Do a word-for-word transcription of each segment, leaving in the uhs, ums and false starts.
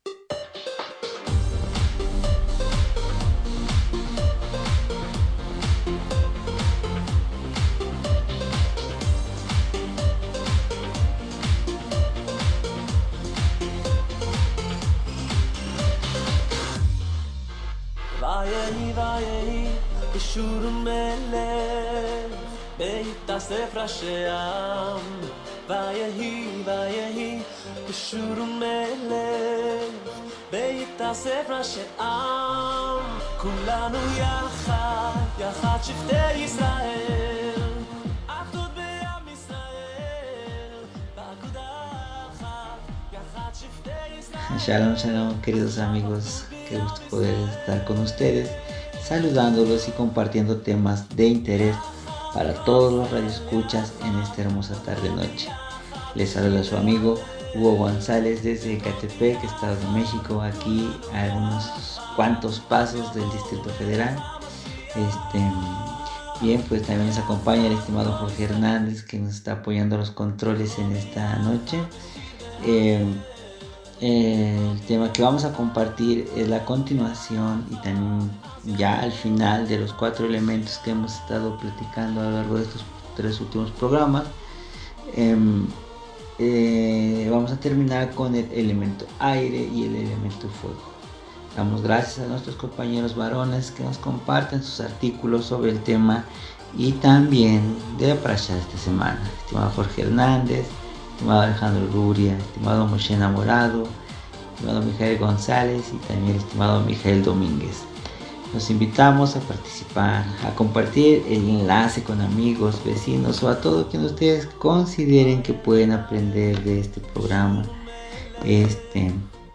Vayehi vayehi bishur melech beitasef rasheam Vayehi vayehi bishur melech beitasef rasheam Kulanu yachad yachad shiftei Yisrael Achdut be'am Yisrael Ba'agudah achad yachad shiftei Yisrael. Shalom, shalom, queridos amigos, qué gusto poder estar con ustedes, saludándolos y compartiendo temas de interés para todos los radioescuchas en esta hermosa tarde-noche. Les saluda su amigo Hugo González desde Ecatepec, Estado de México, aquí a unos cuantos pasos del Distrito Federal. Este, bien, pues también nos acompaña el estimado Jorge Hernández, que nos está apoyando los controles en esta noche. Eh, El tema que vamos a compartir es la continuación y también ya al final de los cuatro elementos que hemos estado platicando a lo largo de estos tres últimos programas. Eh, eh, vamos a terminar con el elemento aire y el elemento fuego. Damos gracias a nuestros compañeros varones que nos comparten sus artículos sobre el tema y también de la parasha de esta semana. Estimado Jorge Hernández, estimado Alejandro Luria, estimado Moshe Enamorado, estimado Mijael González y también estimado Mijael Domínguez. Los invitamos a participar, a compartir el enlace con amigos, vecinos o a todo quien ustedes consideren que pueden aprender de este programa. Este,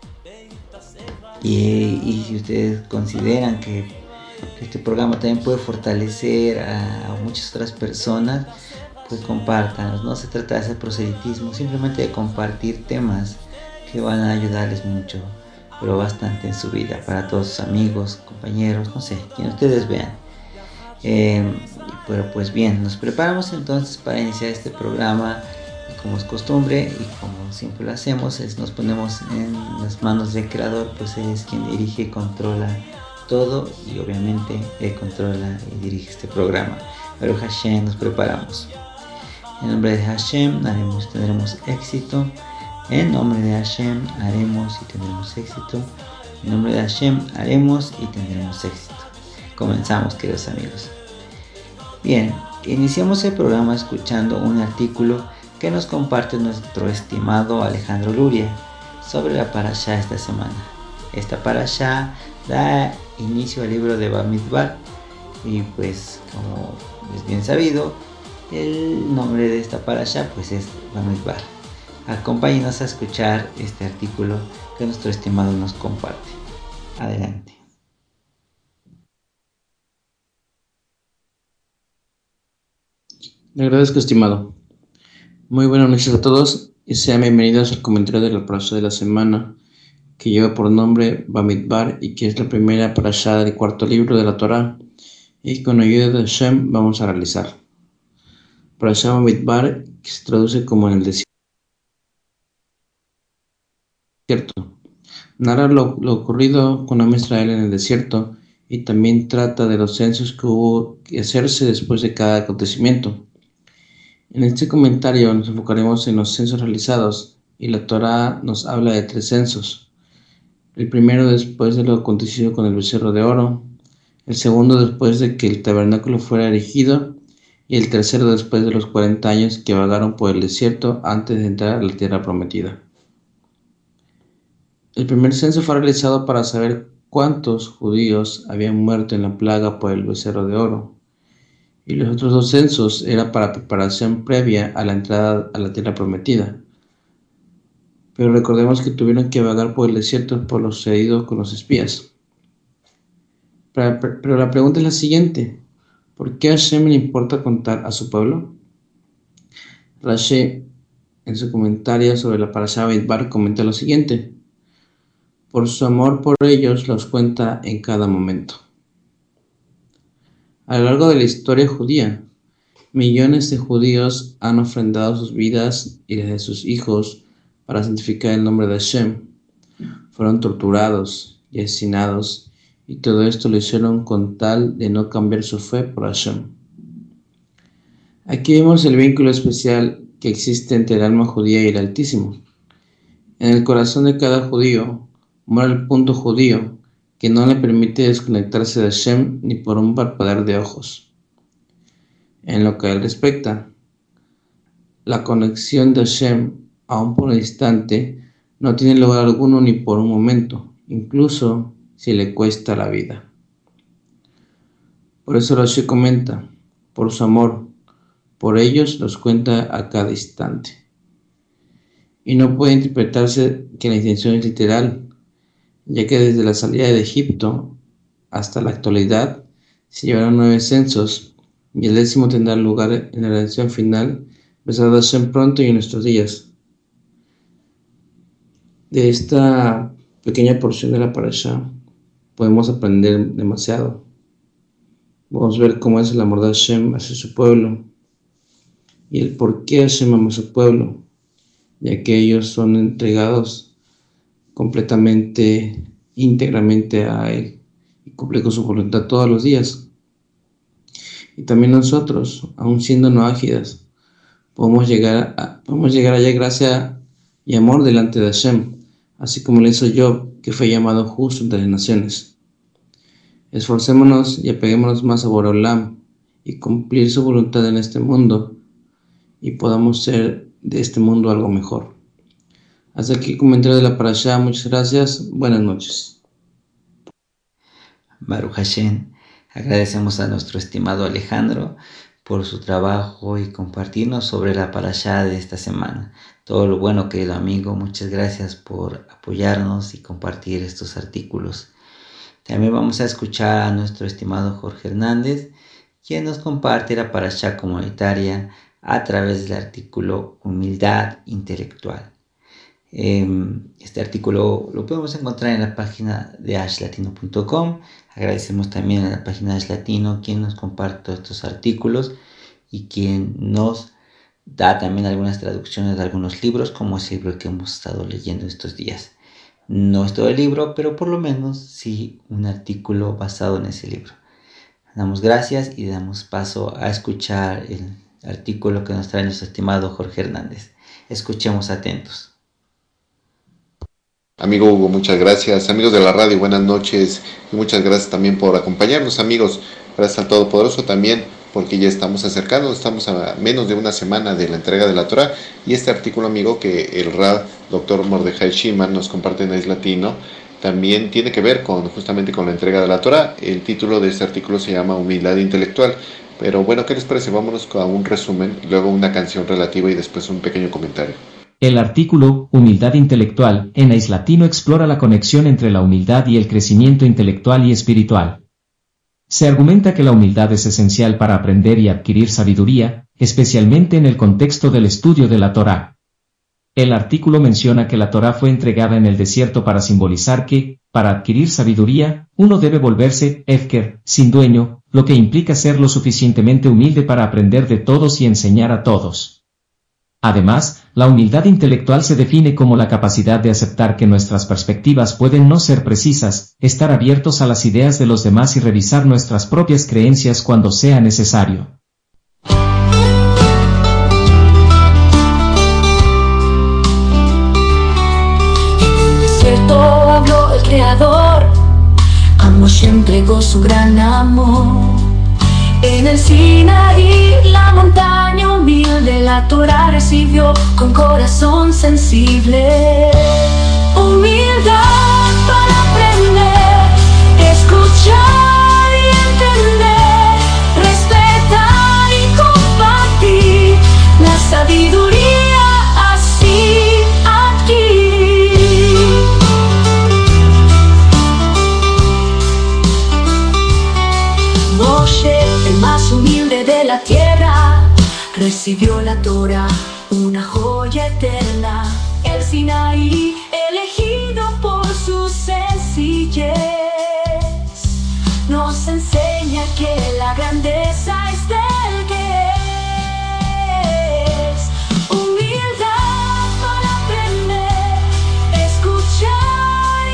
y, y si ustedes consideran que, que este programa también puede fortalecer a, a muchas otras personas, pues compártanos. No se trata de hacer proselitismo, simplemente de compartir temas que van a ayudarles mucho, pero bastante en su vida, para todos sus amigos, compañeros, no sé, quien ustedes vean. Eh, pero pues bien, nos preparamos entonces para iniciar este programa y como es costumbre y como siempre lo hacemos, es nos ponemos en las manos del Creador, pues Él es quien dirige y controla todo y obviamente Él controla y dirige este programa. Pero Hashem, nos preparamos. En nombre de Hashem haremos, tendremos éxito. En nombre de Hashem haremos y tendremos éxito. En nombre de Hashem haremos y tendremos éxito. Comenzamos, queridos amigos. Bien, iniciamos el programa escuchando un artículo que nos comparte nuestro estimado Alejandro Luria sobre la parashá de esta semana. Esta parashá da inicio al libro de Bamidbar y pues como es bien sabido, el nombre de esta parashá pues es Bamidbar. Acompáñenos a escuchar este artículo que nuestro estimado nos comparte. Adelante. Le agradezco, estimado. Muy buenas noches a todos y sean bienvenidos al comentario de la parashá de la semana, que lleva por nombre Bamidbar y que es la primera parashá del cuarto libro de la Torá y con ayuda de Hashem vamos a realizar. Parashá Bamidbar, que se traduce como en el desierto. Narra lo, lo ocurrido con Am Israel en el desierto y también trata de los censos que hubo que hacerse después de cada acontecimiento. En este comentario nos enfocaremos en los censos realizados y la Torá nos habla de tres censos. El primero después de lo acontecido con el becerro de oro, el segundo después de que el tabernáculo fuera erigido y el tercero después de los cuarenta años que vagaron por el desierto antes de entrar a la tierra prometida. El primer censo fue realizado para saber cuántos judíos habían muerto en la plaga por el becerro de oro. Y los otros dos censos eran para preparación previa a la entrada a la tierra prometida. Pero recordemos que tuvieron que vagar por el desierto por lo sucedido con los espías. Pero la pregunta es la siguiente: ¿por qué a Hashem le importa contar a su pueblo? Rashi, en su comentario sobre la parashá Bamidbar, comenta lo siguiente: por su amor por ellos los cuenta en cada momento. A lo largo de la historia judía, millones de judíos han ofrendado sus vidas y las de sus hijos para santificar el nombre de Hashem. fueron torturados y asesinados, y todo esto lo hicieron con tal de no cambiar su fe por Hashem. Aquí vemos el vínculo especial que existe entre el alma judía y el Altísimo. En el corazón de cada judío mora el punto judío que no le permite desconectarse de Hashem ni por un parpadear de ojos. En lo que a él respecta, la conexión de Hashem, aun por un instante, no tiene lugar alguno ni por un momento, incluso si le cuesta la vida. Por eso Rashi comenta, por su amor, por ellos los cuenta a cada instante. Y no puede interpretarse que la intención es literal, ya que desde la salida de Egipto hasta la actualidad se llevaron nueve censos y el décimo tendrá lugar en la redención final, besado a Hashem pronto y en nuestros días. De esta pequeña porción de la parashá podemos aprender demasiado. Vamos a ver cómo es el amor de Hashem hacia su pueblo y el por qué Hashem ama a su pueblo, ya que ellos son entregados completamente, íntegramente a Él y cumplen con su voluntad todos los días. Y también nosotros, aun siendo no ágidas, podemos llegar, a, podemos llegar allá gracia y amor delante de Hashem, así como lo hizo Job, que fue llamado justo entre las naciones. Esforcémonos y apeguémonos más a Boreolam y cumplir su voluntad en este mundo, y podamos ser de este mundo algo mejor. Hasta aquí el comentario de la parashá. Muchas gracias. Buenas noches. Baruch Hashem, agradecemos a nuestro estimado Alejandro por su trabajo y compartirnos sobre la parashá de esta semana. Todo lo bueno, querido amigo. Muchas gracias por apoyarnos y compartir estos artículos. También vamos a escuchar a nuestro estimado Jorge Hernández, quien nos comparte la parashá comunitaria a través del artículo Humildad Intelectual. Este artículo lo podemos encontrar en la página de ash latino punto com. Agradecemos también a la página de Ash Latino, quien nos comparte estos artículos y quien nos da también algunas traducciones de algunos libros, como ese libro que hemos estado leyendo estos días. No es todo el libro, pero por lo menos sí un artículo basado en ese libro. Damos gracias y damos paso a escuchar el artículo que nos trae nuestro estimado Jorge Hernández. Escuchemos atentos. Amigo Hugo, muchas gracias. Amigos de la radio, buenas noches. Y muchas gracias también por acompañarnos, amigos. Gracias al Todopoderoso también, porque ya estamos acercándonos, estamos a menos de una semana de la entrega de la Torah. Y este artículo, amigo, que el Rab doctor Mordejai Shiman nos comparte en Ash Latino, también tiene que ver con justamente con la entrega de la Torah. El título de este artículo se llama Humildad Intelectual. Pero bueno, ¿qué les parece? Vámonos con un resumen, luego una canción relativa y después un pequeño comentario. El artículo Humildad Intelectual en Ash Latino explora la conexión entre la humildad y el crecimiento intelectual y espiritual. Se argumenta que la humildad es esencial para aprender y adquirir sabiduría, especialmente en el contexto del estudio de la Torá. El artículo menciona que la Torá fue entregada en el desierto para simbolizar que, para adquirir sabiduría, uno debe volverse Hefker, sin dueño, lo que implica ser lo suficientemente humilde para aprender de todos y enseñar a todos. Además, la humildad intelectual se define como la capacidad de aceptar que nuestras perspectivas pueden no ser precisas, estar abiertos a las ideas de los demás y revisar nuestras propias creencias cuando sea necesario. Habló el Creador, a Moshe entregó su gran amor. En el Sinaí, la montaña humilde, la Torá recibió con corazón sensible. Humildad para aprender, escuchar y entender, respetar y compartir la sabiduría así aquí. Moshe, el más humilde de la tierra, recibió la Torah, una joya eterna. El Sinaí, elegido por su sencillez, nos enseña que la grandeza es del que es. Humildad para aprender, escuchar y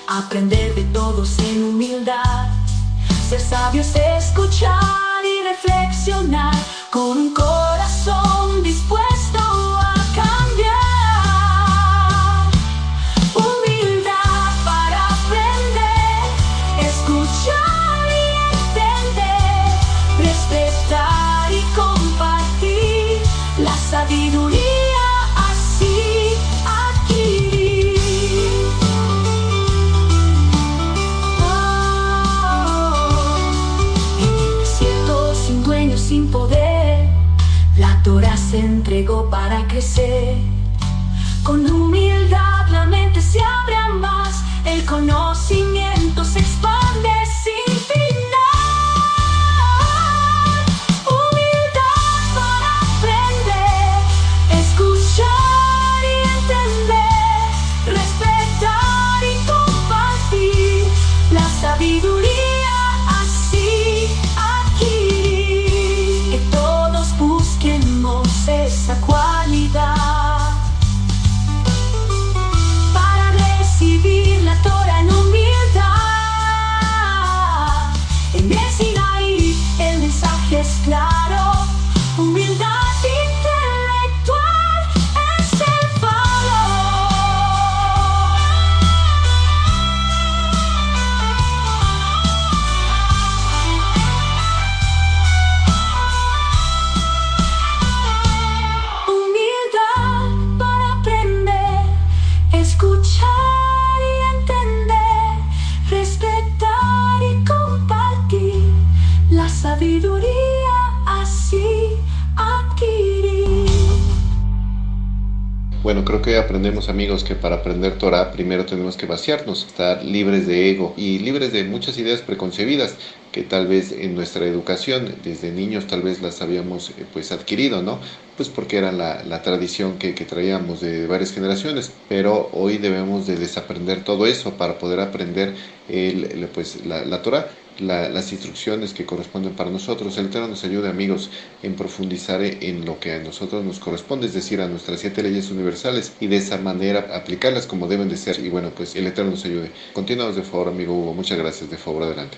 aprender de todos en humildad. Ser sabio es escuchar y reflexionar con un corazón dispuesto a cambiar. Humildad para aprender, escuchar y entender, respetar y compartir la sabiduría así adquirir. Sin dueño, sin poder, la Torah se entregó para crecer. Con humildad la mente se abre a más, el conocimiento se expande sin final. Humildad para aprender, escuchar y entender, respetar y compartir la sabiduría. Esa cualidad para recibir la Torah en humildad. En el Sinaí el mensaje es claro: humildad intelectual es el sabiduría así adquirir. Bueno, creo que aprendemos, amigos, que para aprender Torah primero tenemos que vaciarnos, estar libres de ego y libres de muchas ideas preconcebidas que tal vez en nuestra educación desde niños tal vez las habíamos eh, pues adquirido, ¿no? Pues porque era la, la tradición que, que traíamos de varias generaciones, pero hoy debemos de desaprender todo eso para poder aprender el, el, pues, la, la Torah. La, las instrucciones que corresponden para nosotros. El Eterno nos ayude, amigos, en profundizar en lo que a nosotros nos corresponde, es decir, a nuestras siete leyes universales, y de esa manera aplicarlas como deben de ser. Y bueno, pues el Eterno nos ayude. Continuamos, de favor, amigo Hugo. Muchas gracias. De favor, adelante.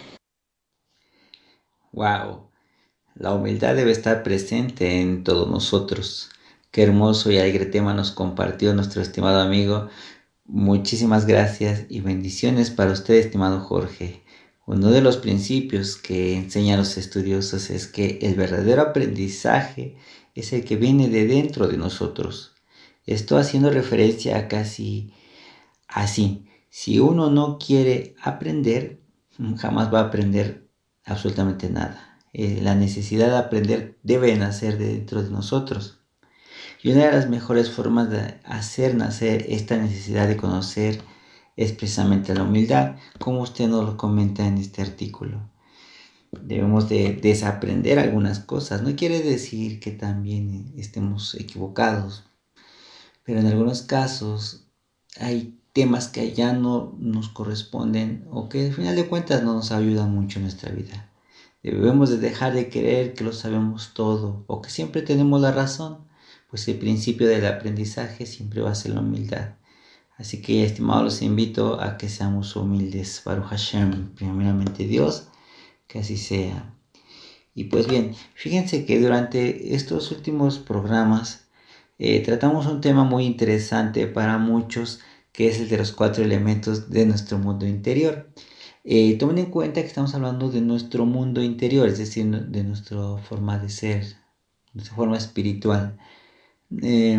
Wow, la humildad debe estar presente en todos nosotros. Qué hermoso y alegre tema nos compartió nuestro estimado amigo. Muchísimas gracias y bendiciones para usted, estimado Jorge. Uno de los principios que enseñan los estudiosos es que el verdadero aprendizaje es el que viene de dentro de nosotros. Esto haciendo referencia a casi así. Si uno no quiere aprender, jamás va a aprender absolutamente nada. Eh, la necesidad de aprender debe nacer de dentro de nosotros. Y una de las mejores formas de hacer nacer esta necesidad de conocer es precisamente la humildad, como usted nos lo comenta en este artículo. Debemos de desaprender algunas cosas. No quiere decir que también estemos equivocados, pero en algunos casos hay temas que ya no nos corresponden o que al final de cuentas no nos ayudan mucho en nuestra vida. Debemos de dejar de creer que lo sabemos todo o que siempre tenemos la razón, pues el principio del aprendizaje siempre va a ser la humildad. Así que, estimados, los invito a que seamos humildes. Baruch Hashem, primeramente Dios, que así sea. Y pues bien, fíjense que durante estos últimos programas eh, tratamos un tema muy interesante para muchos, que es el de los cuatro elementos de nuestro mundo interior. Eh, tomen en cuenta que estamos hablando de nuestro mundo interior, es decir, de nuestra forma de ser, nuestra forma espiritual. Eh,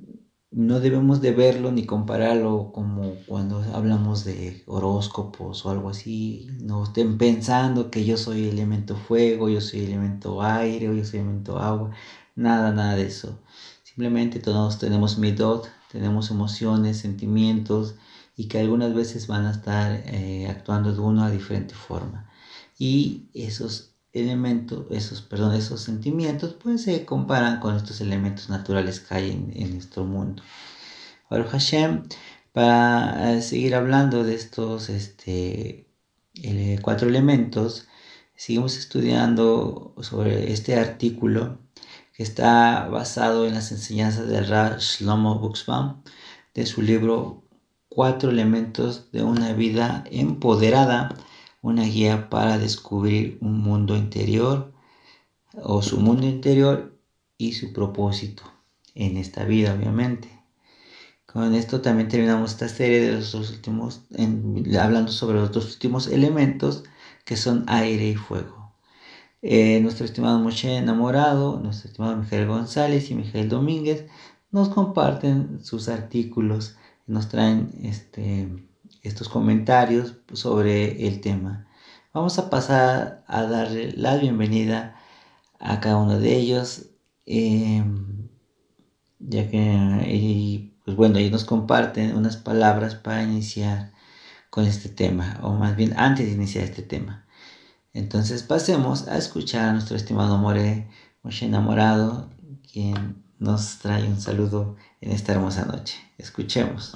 No debemos de verlo ni compararlo como cuando hablamos de horóscopos o algo así. No estén pensando que yo soy elemento fuego, yo soy elemento aire o yo soy elemento agua. Nada, nada de eso. Simplemente todos tenemos midot, tenemos emociones, sentimientos y que algunas veces van a estar eh, actuando de una diferente forma. Y esos elementos, esos, perdón, esos sentimientos pues se comparan con estos elementos naturales que hay en, en nuestro mundo. Baruch Hashem, para eh, seguir hablando de estos este, eh, cuatro elementos, seguimos estudiando sobre este artículo que está basado en las enseñanzas del Rav Shlomo Buxbaum de su libro cuatro elementos de una vida empoderada, una guía para descubrir un mundo interior o su mundo interior y su propósito en esta vida, obviamente. Con esto también terminamos esta serie de los dos últimos, en, hablando sobre los dos últimos elementos que son aire y fuego. Eh, nuestro estimado Moshe Enamorado, nuestro estimado Miguel González y Miguel Domínguez nos comparten sus artículos, nos traen este, estos comentarios sobre el tema. Vamos a pasar a darle la bienvenida a cada uno de ellos, eh, ya que y, pues bueno, ellos nos comparten unas palabras para iniciar con este tema, o más bien antes de iniciar este tema. Entonces pasemos a escuchar a nuestro estimado More, Moshe Enamorado, quien nos trae un saludo en esta hermosa noche. Escuchemos.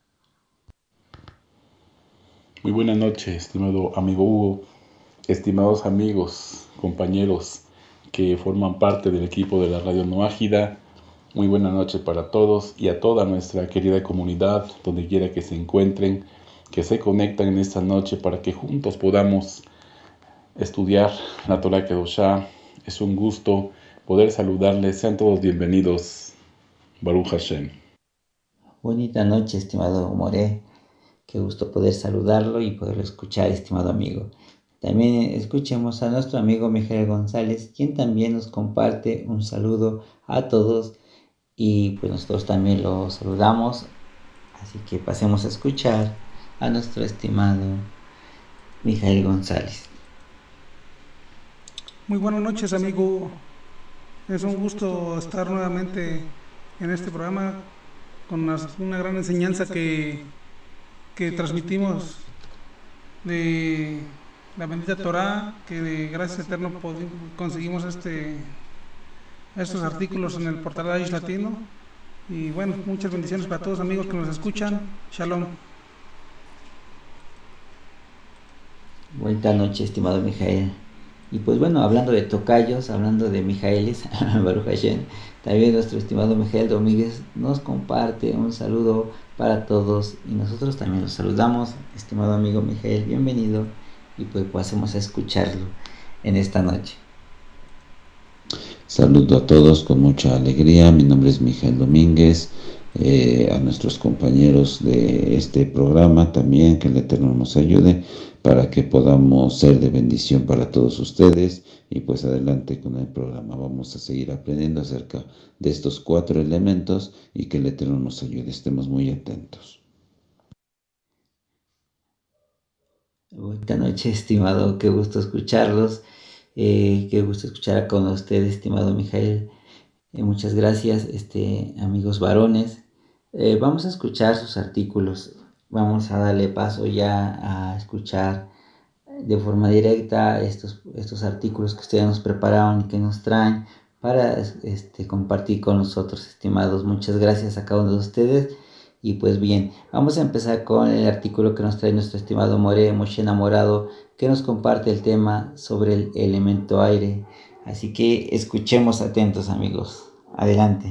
Muy buena noche, estimado amigo Hugo, estimados amigos, compañeros que forman parte del equipo de la Radio Noágida. Muy buena noche para todos y a toda nuestra querida comunidad, donde quiera que se encuentren, que se conectan en esta noche para que juntos podamos estudiar la Torah Kedoshá. Es un gusto poder saludarles. Sean todos bienvenidos. Baruch Hashem. Bonita noche, estimado More. Qué gusto poder saludarlo y poderlo escuchar, estimado amigo. También escuchemos a nuestro amigo Miguel González, quien también nos comparte un saludo a todos y pues nosotros también lo saludamos. Así que pasemos a escuchar a nuestro estimado Miguel González. Muy buenas noches, amigo. Es un gusto estar nuevamente en este programa con una, una gran enseñanza que, que transmitimos de la bendita Torah, que de gracias a Eterno conseguimos este, estos artículos en el portal de Aish Latino. Y bueno, muchas bendiciones para todos amigos que nos escuchan. Shalom. Buena noche, estimado Mijael. Y pues bueno, hablando de tocayos, hablando de Mijaeles, Baruch Hashem, también nuestro estimado Miguel Domínguez nos comparte un saludo para todos y nosotros también los saludamos, estimado amigo Miguel, bienvenido y pues pasemos a escucharlo en esta noche. Saludo a todos con mucha alegría, mi nombre es Miguel Domínguez, eh, a nuestros compañeros de este programa también, que el Eterno nos ayude para que podamos ser de bendición para todos ustedes y pues adelante con el programa. Vamos a seguir aprendiendo acerca de estos cuatro elementos y que el Eterno nos ayude. Estemos muy atentos. Buenas noches, estimado, qué gusto escucharlos, eh, qué gusto escuchar con ustedes, estimado Mijael. Eh, muchas gracias, este, amigos varones. Eh, vamos a escuchar sus artículos. Vamos a darle paso ya a escuchar de forma directa estos, estos artículos que ustedes nos prepararon y que nos traen para este, compartir con nosotros, estimados. Muchas gracias a cada uno de ustedes. Y pues bien, vamos a empezar con el artículo que nos trae nuestro estimado More, Moshe Enamorado, que nos comparte el tema sobre el elemento aire. Así que escuchemos atentos, amigos. Adelante.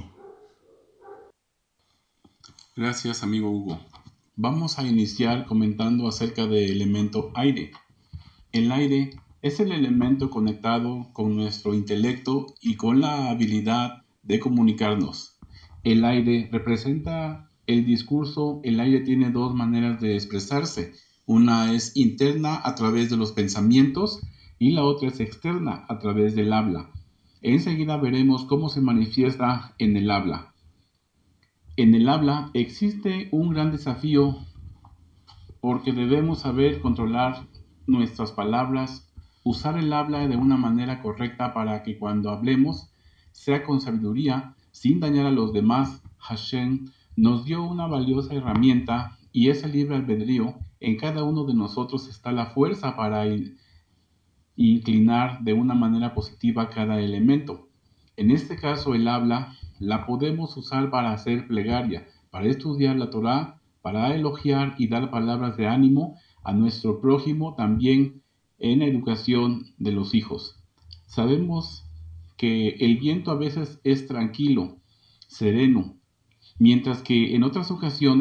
Gracias, amigo Hugo. Vamos a iniciar comentando acerca del elemento aire. El aire es el elemento conectado con nuestro intelecto y con la habilidad de comunicarnos. El aire representa el discurso. El aire tiene dos maneras de expresarse. Una es interna a través de los pensamientos y la otra es externa a través del habla. Enseguida veremos cómo se manifiesta en el habla. En el habla existe un gran desafío porque debemos saber controlar nuestras palabras, usar el habla de una manera correcta para que cuando hablemos sea con sabiduría, sin dañar a los demás. Hashem nos dio una valiosa herramienta y es el libre albedrío. En cada uno de nosotros está la fuerza para inclinar de una manera positiva cada elemento. En este caso, el habla la podemos usar para hacer plegaria, para estudiar la Torá, para elogiar y dar palabras de ánimo a nuestro prójimo, también en la educación de los hijos. Sabemos que el viento a veces es tranquilo, sereno, mientras que en otras ocasiones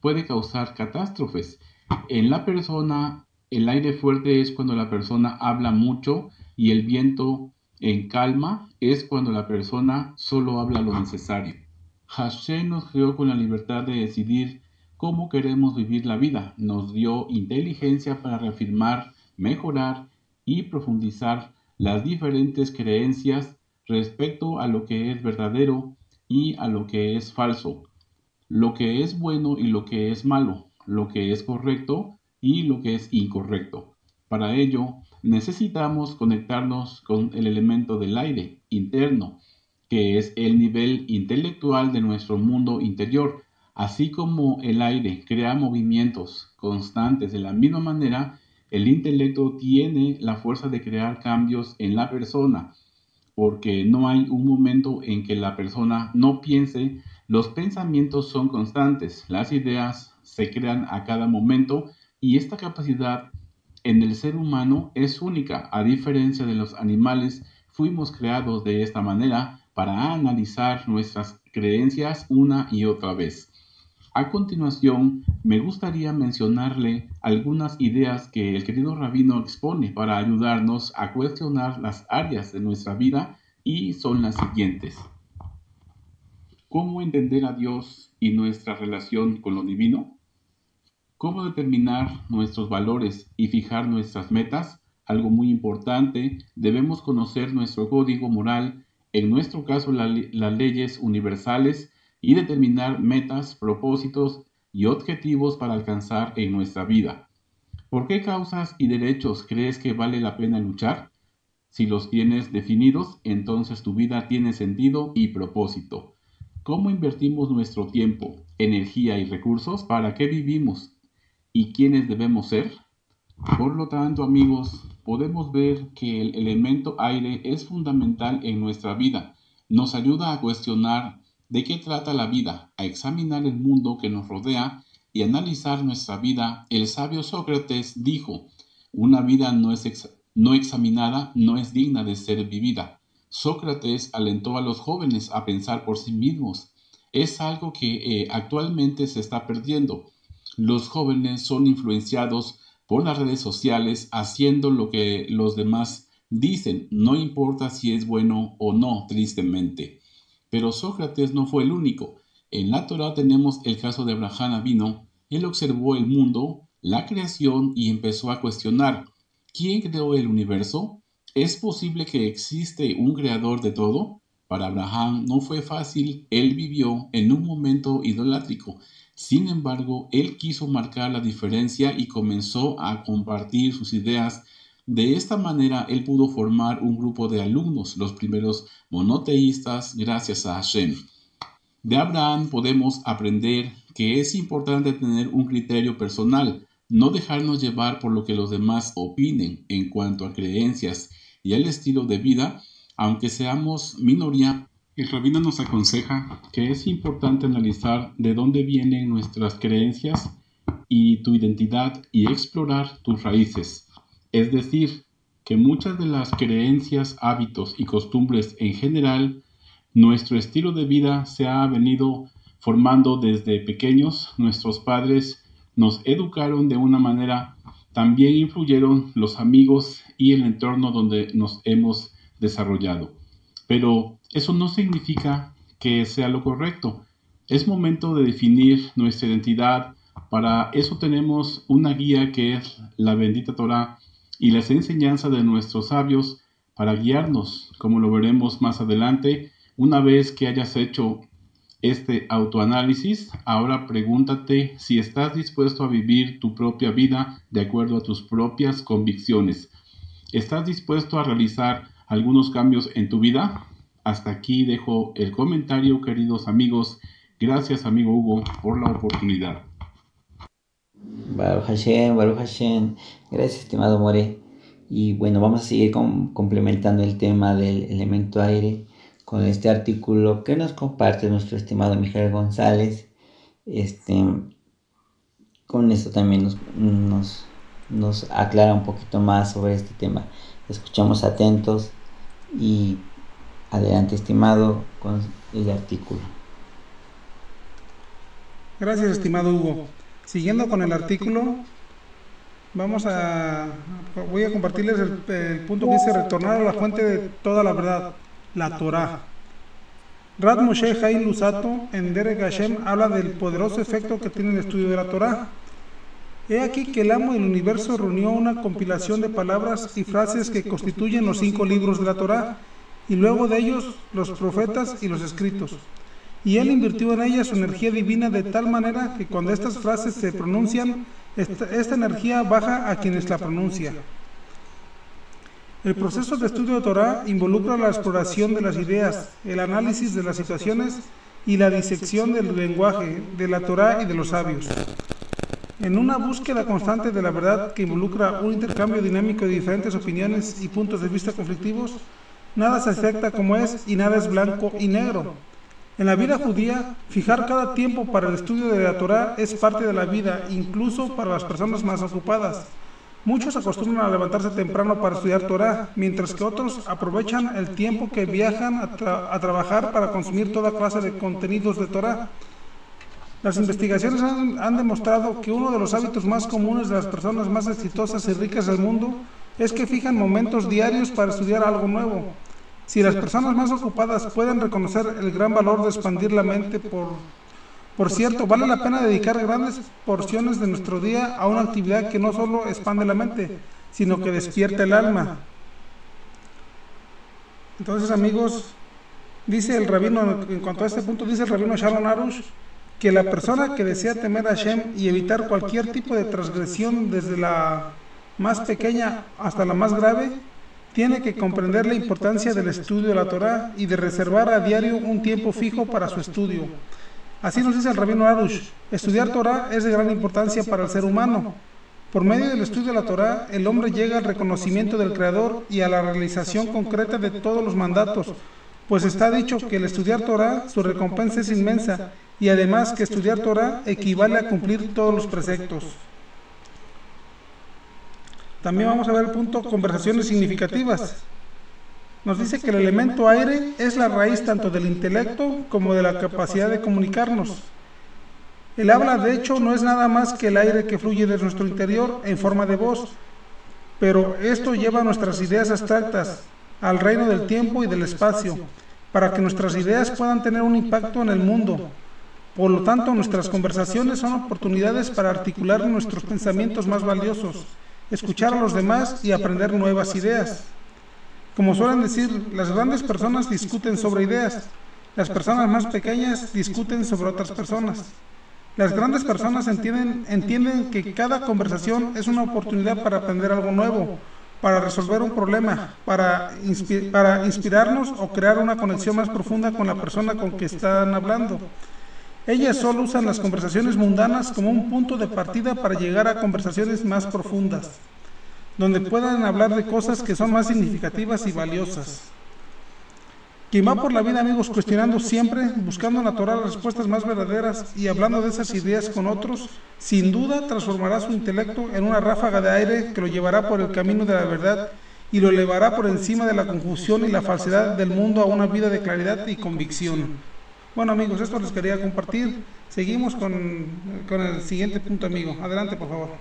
puede causar catástrofes. En la persona, el aire fuerte es cuando la persona habla mucho y el viento en calma es cuando la persona solo habla lo necesario. Hashem nos creó con la libertad de decidir cómo queremos vivir la vida. Nos dio inteligencia para reafirmar, mejorar y profundizar las diferentes creencias respecto a lo que es verdadero y a lo que es falso, lo que es bueno y lo que es malo, lo que es correcto y lo que es incorrecto. Para ello, necesitamos conectarnos con el elemento del aire interno, que es el nivel intelectual de nuestro mundo interior. Así como el aire crea movimientos constantes de la misma manera, el intelecto tiene la fuerza de crear cambios en la persona, porque no hay un momento en que la persona no piense. Los pensamientos son constantes, las ideas se crean a cada momento y esta capacidad en el ser humano es única. A diferencia de los animales, fuimos creados de esta manera para analizar nuestras creencias una y otra vez. A continuación, me gustaría mencionarle algunas ideas que el querido rabino expone para ayudarnos a cuestionar las áreas de nuestra vida y son las siguientes. ¿Cómo entender a Dios y nuestra relación con lo divino? ¿Cómo determinar nuestros valores y fijar nuestras metas? Algo muy importante, debemos conocer nuestro código moral, en nuestro caso la, las leyes universales, y determinar metas, propósitos y objetivos para alcanzar en nuestra vida. ¿Por qué causas y derechos crees que vale la pena luchar? Si los tienes definidos, entonces tu vida tiene sentido y propósito. ¿Cómo invertimos nuestro tiempo, energía y recursos? ¿Para qué vivimos? ¿Y quiénes debemos ser? Por lo tanto, amigos, podemos ver que el elemento aire es fundamental en nuestra vida. Nos ayuda a cuestionar de qué trata la vida, a examinar el mundo que nos rodea y analizar nuestra vida. El sabio Sócrates dijo, una vida no, es ex- no examinada no es digna de ser vivida. Sócrates alentó a los jóvenes a pensar por sí mismos. Es algo que eh, actualmente se está perdiendo. Los jóvenes son influenciados por las redes sociales haciendo lo que los demás dicen, no importa si es bueno o no, tristemente. Pero Sócrates no fue el único. En la Torá tenemos el caso de Abraham Avino. Él observó el mundo, la creación y empezó a cuestionar, ¿quién creó el universo? ¿Es posible que existe un creador de todo? Para Abraham no fue fácil, él vivió en un momento idolátrico. Sin embargo, él quiso marcar la diferencia y comenzó a compartir sus ideas. De esta manera, él pudo formar un grupo de alumnos, los primeros monoteístas, gracias a Hashem. De Abraham podemos aprender que es importante tener un criterio personal, no dejarnos llevar por lo que los demás opinen en cuanto a creencias y al estilo de vida, aunque seamos minoría. El rabino nos aconseja que es importante analizar de dónde vienen nuestras creencias y tu identidad y explorar tus raíces. Es decir, que muchas de las creencias, hábitos y costumbres en general, nuestro estilo de vida se ha venido formando desde pequeños. Nuestros padres nos educaron de una manera, también influyeron los amigos y el entorno donde nos hemos desarrollado. Pero eso no significa que sea lo correcto. Es momento de definir nuestra identidad. Para eso tenemos una guía que es la bendita Torá y las enseñanzas de nuestros sabios para guiarnos, como lo veremos más adelante. Una vez que hayas hecho este autoanálisis, ahora pregúntate si estás dispuesto a vivir tu propia vida de acuerdo a tus propias convicciones. ¿Estás dispuesto a realizar algunos cambios en tu vida? Hasta aquí dejo el comentario, queridos amigos. Gracias, amigo Hugo, por la oportunidad. Baruch Hashem, Baruch Hashem. Gracias, estimado More. Y bueno, vamos a seguir con, complementando el tema del elemento aire con este artículo que nos comparte nuestro estimado Miguel González. Este, con esto también nos, nos, nos aclara un poquito más sobre este tema. Escuchamos atentos y adelante, estimado, con el artículo. Gracias, estimado Hugo. Siguiendo con el artículo, vamos a voy a compartirles el, el punto que dice retornar a la fuente de toda la verdad, la Torá. Rad Moshe Haim Luzzatto en Derek Hashem habla del poderoso efecto que tiene el estudio de la Torá. He aquí que el amo del universo reunió una compilación de palabras y frases que constituyen los cinco libros de la Torá, y luego de ellos los profetas y los escritos. Y él invirtió en ellas su energía divina de tal manera que cuando estas frases se pronuncian, esta, esta energía baja a quienes la pronuncian. El proceso de estudio de Torá involucra la exploración de las ideas, el análisis de las situaciones y la disección del lenguaje de la Torá y de los sabios. En una búsqueda constante de la verdad que involucra un intercambio dinámico de diferentes opiniones y puntos de vista conflictivos, nada se acepta como es y nada es blanco y negro. En la vida judía, fijar cada tiempo para el estudio de la Torá es parte de la vida, incluso para las personas más ocupadas. Muchos acostumbran a levantarse temprano para estudiar Torá, mientras que otros aprovechan el tiempo que viajan a, tra a trabajar para consumir toda clase de contenidos de Torá. Las investigaciones han, han demostrado que uno de los hábitos más comunes de las personas más exitosas y ricas del mundo es que fijan momentos diarios para estudiar algo nuevo. Si las personas más ocupadas pueden reconocer el gran valor de expandir la mente, por, por cierto, vale la pena dedicar grandes porciones de nuestro día a una actividad que no solo expande la mente, sino que despierta el alma. Entonces, amigos, dice el rabino, en cuanto a este punto, dice el rabino Shalom Arush, que la persona que desea temer a Hashem y evitar cualquier tipo de transgresión, desde la más pequeña hasta la más grave, tiene que comprender la importancia del estudio de la Torá y de reservar a diario un tiempo fijo para su estudio. Así nos dice el rabino Arush, estudiar Torá es de gran importancia para el ser humano. Por medio del estudio de la Torá, el hombre llega al reconocimiento del Creador y a la realización concreta de todos los mandatos, pues está dicho que el estudiar Torá, su recompensa es inmensa, y además que estudiar Torá equivale a cumplir todos los preceptos. También vamos a ver el punto conversaciones significativas. Nos dice que el elemento aire es la raíz tanto del intelecto como de la capacidad de comunicarnos. El habla, de hecho, no es nada más que el aire que fluye de nuestro interior en forma de voz, pero esto lleva nuestras ideas abstractas al reino del tiempo y del espacio, para que nuestras ideas puedan tener un impacto en el mundo. Por lo tanto, nuestras conversaciones son oportunidades para articular nuestros pensamientos más valiosos, escuchar a los demás y aprender nuevas ideas. Como suelen decir, las grandes personas discuten sobre ideas, las personas más pequeñas discuten sobre otras personas. Las grandes personas entienden, entienden que cada conversación es una oportunidad para aprender algo nuevo, para resolver un problema, para, inspi- para inspirarnos o crear una conexión más profunda con la persona con que están hablando. Ellas solo usan las conversaciones mundanas como un punto de partida para llegar a conversaciones más profundas, donde puedan hablar de cosas que son más significativas y valiosas. Quien va por la vida, amigos, cuestionando siempre, buscando en la Torá las respuestas más verdaderas y hablando de esas ideas con otros, sin duda transformará su intelecto en una ráfaga de aire que lo llevará por el camino de la verdad y lo elevará por encima de la confusión y la falsedad del mundo a una vida de claridad y convicción. Bueno, amigos, esto les quería compartir. Seguimos con, con el siguiente punto, amigo. Adelante, por favor.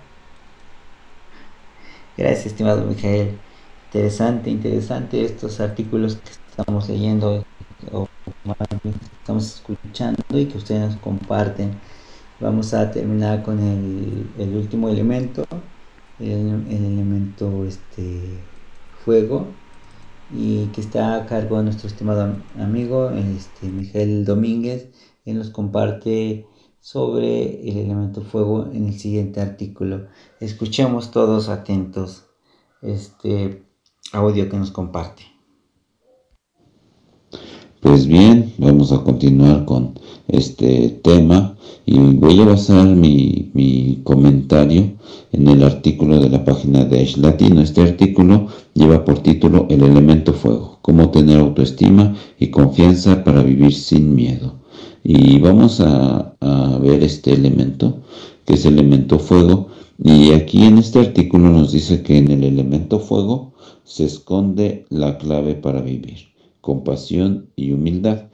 Gracias, estimado Mijael. Interesante, interesante estos artículos que estamos leyendo o más bien estamos escuchando y que ustedes nos comparten. Vamos a terminar con el, el último elemento, el, el elemento este fuego, y que está a cargo de nuestro estimado amigo este Miguel Domínguez. Él nos comparte sobre el elemento fuego en el siguiente artículo. Escuchemos todos atentos este audio que nos comparte. Pues bien, vamos a continuar con este tema y voy a basar mi, mi comentario en el artículo de la página de Aish Latino. Este artículo lleva por título El elemento fuego, cómo tener autoestima y confianza para vivir sin miedo. Y vamos a, a ver este elemento, que es el elemento fuego, y aquí en este artículo nos dice que en el elemento fuego se esconde la clave para vivir. compasión y humildad.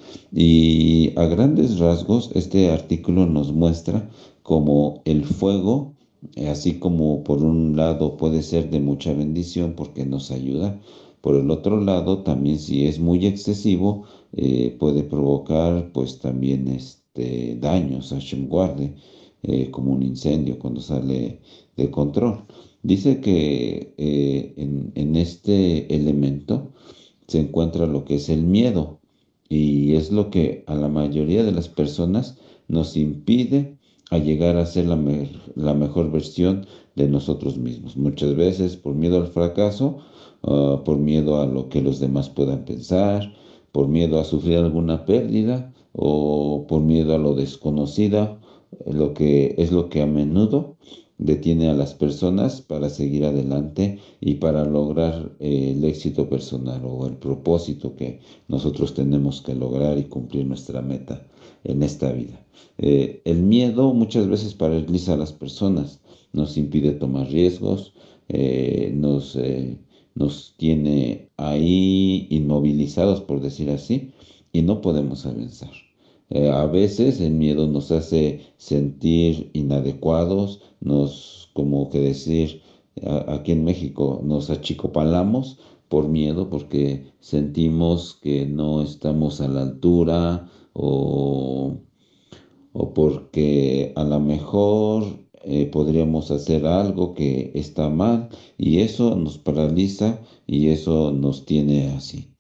Y a grandes rasgos, este artículo nos muestra cómo el fuego, así como por un lado puede ser de mucha bendición porque nos ayuda, por el otro lado también si es muy excesivo eh, puede provocar pues también este, daños, Hashem guarde, eh, como un incendio cuando sale de control. Dice que eh, en, en este elemento se encuentra lo que es el miedo y es lo que a la mayoría de las personas nos impide a llegar a ser la, me la mejor versión de nosotros mismos. Muchas veces por miedo al fracaso, uh, por miedo a lo que los demás puedan pensar, por miedo a sufrir alguna pérdida o por miedo a lo desconocido, lo que es lo que a menudo detiene a las personas para seguir adelante y para lograr eh, el éxito personal o el propósito que nosotros tenemos que lograr y cumplir nuestra meta en esta vida. Eh, el miedo muchas veces paraliza a las personas, nos impide tomar riesgos, eh, nos, eh, nos tiene ahí inmovilizados, por decir así, y no podemos avanzar. Eh, a veces el miedo nos hace sentir inadecuados, nos, como que decir, a, aquí en México, nos achicopalamos por miedo porque sentimos que no estamos a la altura o, o porque a lo mejor eh, podríamos hacer algo que está mal y eso nos paraliza y eso nos tiene así.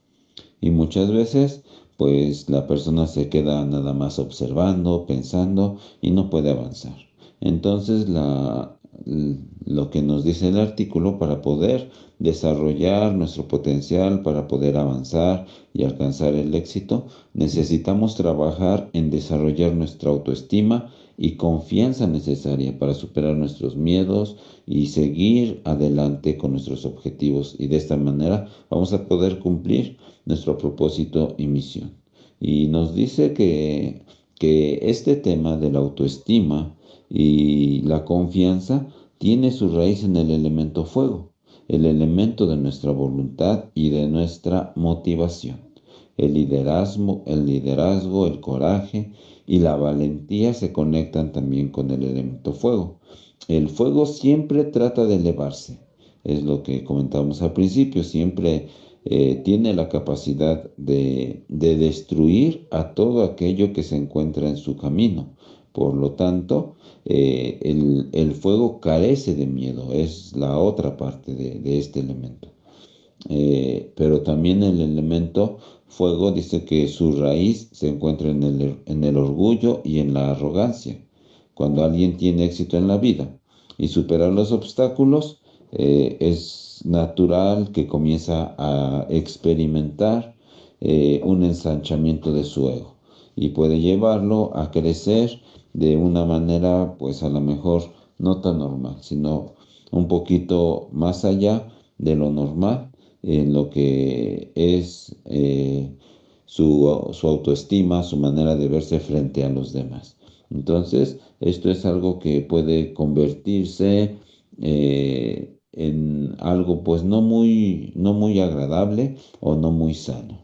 Y muchas veces pues la persona se queda nada más observando, pensando y no puede avanzar. Entonces la, lo que nos dice el artículo, para poder desarrollar nuestro potencial, para poder avanzar y alcanzar el éxito, necesitamos trabajar en desarrollar nuestra autoestima y confianza necesaria para superar nuestros miedos y seguir adelante con nuestros objetivos. Y de esta manera vamos a poder cumplir nuestro propósito y misión. Y nos dice que, que este tema de la autoestima y la confianza tiene su raíz en el elemento fuego, el elemento de nuestra voluntad y de nuestra motivación. El liderazgo, el liderazgo, el coraje y la valentía se conectan también con el elemento fuego. El fuego siempre trata de elevarse, es lo que comentábamos al principio, siempre eh, tiene la capacidad de, de destruir a todo aquello que se encuentra en su camino. Por lo tanto, eh, el, el fuego carece de miedo, es la otra parte de, de este elemento. Eh, pero también el elemento fuego dice que su raíz se encuentra en el, en el orgullo y en la arrogancia. Cuando alguien tiene éxito en la vida y supera los obstáculos, eh, es natural que comienza a experimentar eh, un ensanchamiento de su ego y puede llevarlo a crecer de una manera, pues a lo mejor no tan normal, sino un poquito más allá de lo normal, en lo que es eh, su, su autoestima, su manera de verse frente a los demás. Entonces, esto es algo que puede convertirse eh, en algo pues no muy, no muy agradable o no muy sano.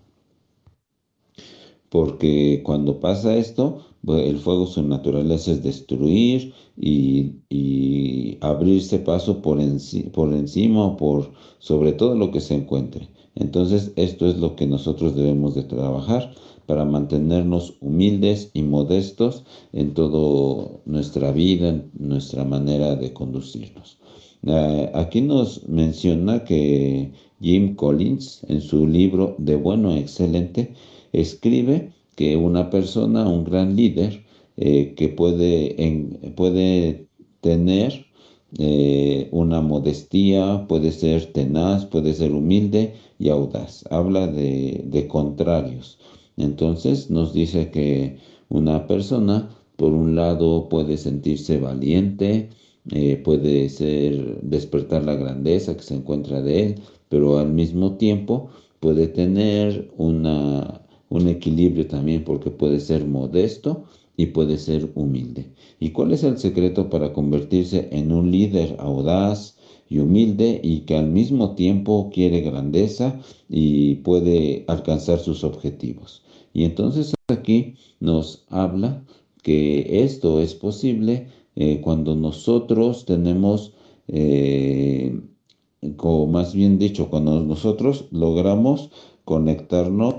Porque cuando pasa esto, pues, el fuego su naturaleza es destruir y, y abrirse paso por, enci por encima o por sobre todo lo que se encuentre. Entonces esto es lo que nosotros debemos de trabajar para mantenernos humildes y modestos en toda nuestra vida, en nuestra manera de conducirnos. Uh, aquí nos menciona que Jim Collins, en su libro De bueno a excelente, escribe que una persona, un gran líder, eh, que puede, en, puede tener eh, una modestia, puede ser tenaz, puede ser humilde y audaz. Habla de, de contrarios. Entonces nos dice que una persona, por un lado, puede sentirse valiente, eh, puede ser despertar la grandeza que se encuentra de él, pero al mismo tiempo puede tener una un equilibrio también, porque puede ser modesto y puede ser humilde. ¿Y cuál es el secreto para convertirse en un líder audaz y humilde y que al mismo tiempo quiere grandeza y puede alcanzar sus objetivos. Y entonces aquí nos habla que esto es posible eh, cuando nosotros tenemos, eh, o más bien dicho, cuando nosotros logramos conectarnos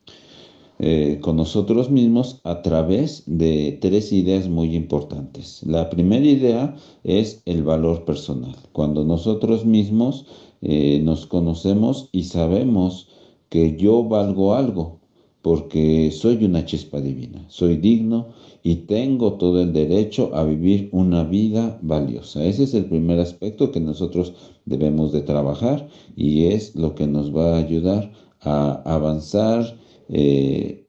eh, con nosotros mismos a través de tres ideas muy importantes. La primera idea es el valor personal. Cuando nosotros mismos eh, nos conocemos y sabemos que yo valgo algo, porque soy una chispa divina, soy digno y tengo todo el derecho a vivir una vida valiosa. Ese es el primer aspecto que nosotros debemos de trabajar y es lo que nos va a ayudar a avanzar eh,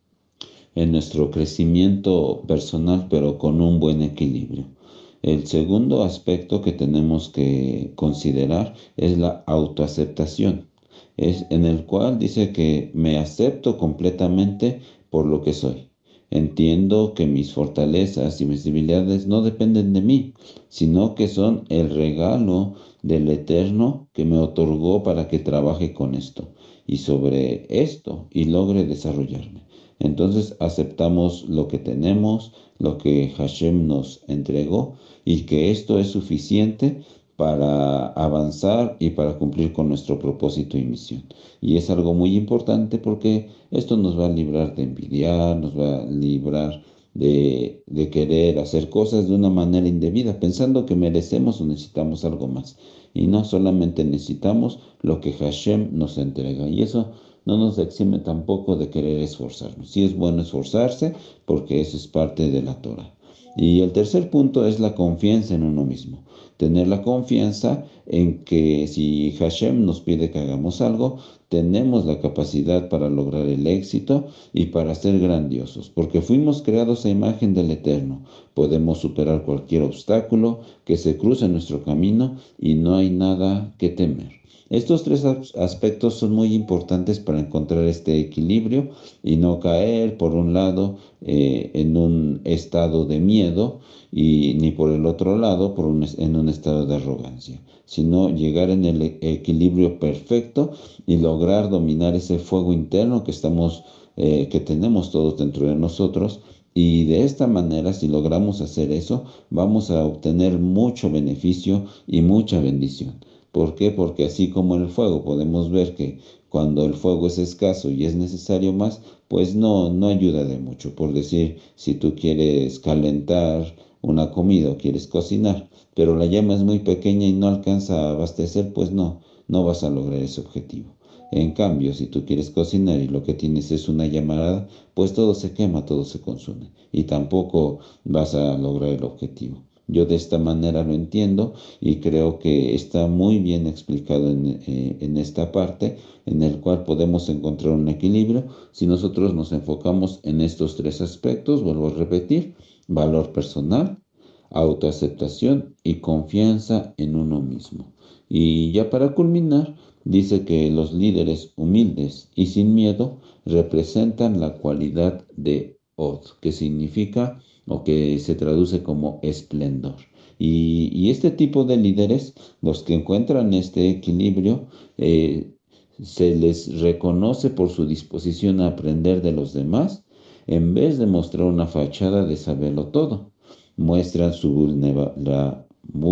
en nuestro crecimiento personal, pero con un buen equilibrio. El segundo aspecto que tenemos que considerar es la autoaceptación, es en el cual dice que me acepto completamente por lo que soy. Entiendo que mis fortalezas y mis debilidades no dependen de mí, sino que son el regalo del Eterno que me otorgó para que trabaje con esto y sobre esto y logre desarrollarme. Entonces aceptamos lo que tenemos, lo que Hashem nos entregó y que esto es suficiente para avanzar y para cumplir con nuestro propósito y misión. Y es algo muy importante porque esto nos va a librar de envidiar, nos va a librar de, de querer hacer cosas de una manera indebida, pensando que merecemos o necesitamos algo más. Y no solamente necesitamos lo que Hashem nos entrega. Y eso no nos exime tampoco de querer esforzarnos. Sí es bueno esforzarse porque eso es parte de la Torah. Y el tercer punto es la confianza en uno mismo. Tener la confianza en que si Hashem nos pide que hagamos algo, tenemos la capacidad para lograr el éxito y para ser grandiosos, porque fuimos creados a imagen del Eterno. Podemos superar cualquier obstáculo que se cruce en nuestro camino y no hay nada que temer. Estos tres aspectos son muy importantes para encontrar este equilibrio y no caer, por un lado, eh, en un estado de miedo y ni por el otro lado por un, en un estado de arrogancia, sino llegar en el equilibrio perfecto y lograr dominar ese fuego interno que estamos, eh, que tenemos todos dentro de nosotros. Y de esta manera, si logramos hacer eso, vamos a obtener mucho beneficio y mucha bendición. ¿Por qué? Porque así como en el fuego podemos ver que cuando el fuego es escaso y es necesario más, pues no, no ayuda de mucho. Por decir, si tú quieres calentar una comida o quieres cocinar, pero la llama es muy pequeña y no alcanza a abastecer, pues no, no vas a lograr ese objetivo. En cambio, si tú quieres cocinar y lo que tienes es una llamarada, pues todo se quema, todo se consume y tampoco vas a lograr el objetivo. Yo de esta manera lo entiendo y creo que está muy bien explicado en, eh, en esta parte, en el cual podemos encontrar un equilibrio si nosotros nos enfocamos en estos tres aspectos. Vuelvo a repetir: valor personal, autoaceptación y confianza en uno mismo. Y ya para culminar, dice que los líderes humildes y sin miedo representan la cualidad de Od, que significa o que se traduce como esplendor. Y, y este tipo de líderes, los que encuentran este equilibrio, eh, se les reconoce por su disposición a aprender de los demás, en vez de mostrar una fachada de saberlo todo. Muestran su vulnera,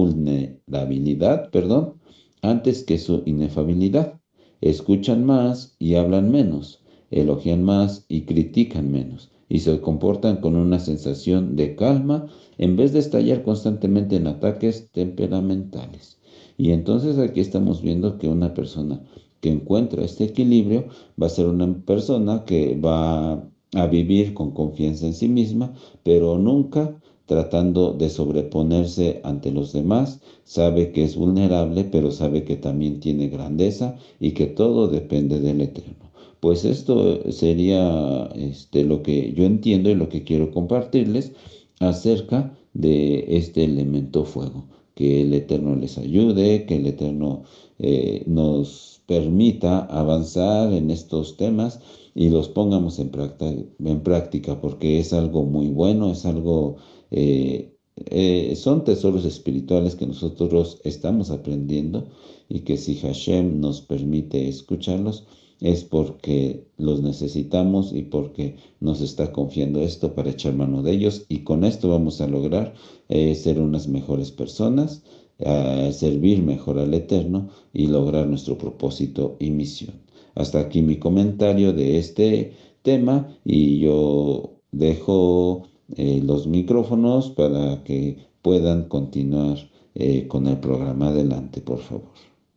vulnerabilidad, perdón, antes que su inefabilidad. Escuchan más y hablan menos, elogian más y critican menos, y se comportan con una sensación de calma en vez de estallar constantemente en ataques temperamentales. Y entonces aquí estamos viendo que una persona que encuentra este equilibrio va a ser una persona que va a vivir con confianza en sí misma, pero nunca tratando de sobreponerse ante los demás. Sabe que es vulnerable, pero sabe que también tiene grandeza y que todo depende del Eterno. Pues esto sería este, lo que yo entiendo y lo que quiero compartirles acerca de este elemento fuego. Que el Eterno les ayude, que el Eterno eh, nos permita avanzar en estos temas y los pongamos en práctica, en práctica porque es algo muy bueno, es algo eh, eh, son tesoros espirituales que nosotros estamos aprendiendo y que si Hashem nos permite escucharlos es porque los necesitamos y porque nos está confiando esto para echar mano de ellos, y con esto vamos a lograr eh, ser unas mejores personas, a servir mejor al Eterno y lograr nuestro propósito y misión. Hasta aquí mi comentario de este tema, y yo dejo eh, los micrófonos para que puedan continuar eh, con el programa. Adelante, por favor.